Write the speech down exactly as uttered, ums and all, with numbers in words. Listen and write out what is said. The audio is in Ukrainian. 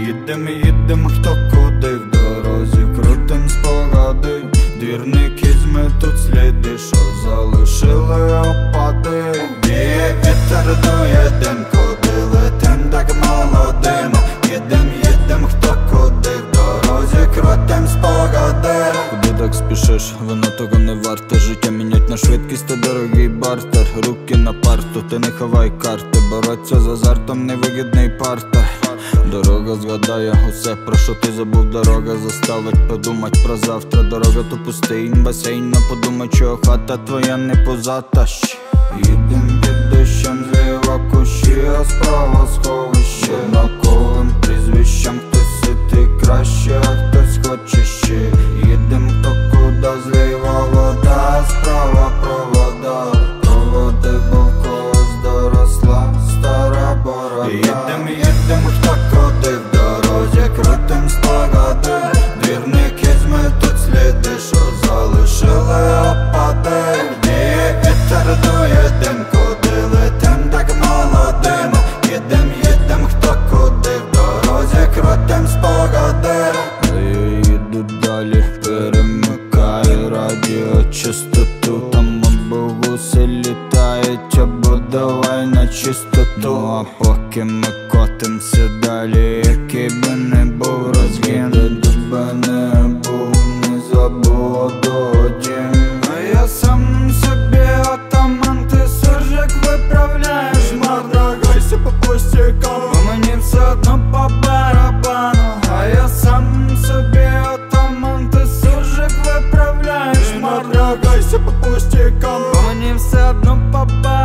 Їдем, їдем, хто куди в дорозі, крутим спогади. Двірники зметуть сліди, що залишили опади. Віє вітер, дує дим, куди летим так молодим. Їдем, їдем, хто куди в дорозі, крутим спогади. Куди так спішиш, воно того не варте. Життя мінять на швидкість, то дорогий бартер. Руки на парту, ти не ховай карти. Бороться з азартом, невигідний партер. Дорога згадає усе, про що ти забув. Дорога заставить подумать про завтра. Дорога то пустий басейн, а подумай, чого хата твоя не позата. Їдем під дощем, зліва кущі, а справа сховище. Однаковим прізвищем хтось ситий краще, а хтось хоче ще. Їдем хто куди, зліва вода, а справа провода. Проводи, бо в когось доросла стара борода. Їдем, їдем, хто куди в дорозі, крутим спогади. Двірники зметуть сліди, що залишили опади. Віє вітер, дує дим, куди летим так молодим. Їдем, їдем, хто куди в дорозі, крутим спогади. А я їду далі, перемикаю радіочастоту. Там обогуси літають, або давай на чистоту. А поки ми котимся далі, який би не був розгін, де би не був, не забуду дім. А я сам собі атаман, ти суржик виправляєш. Мордагайся по пустякам, бо мені все одно по барабану. А я сам собі атаман, ти суржик виправляєш. Мордагайся по пустякам, бо мені все одно по барабану.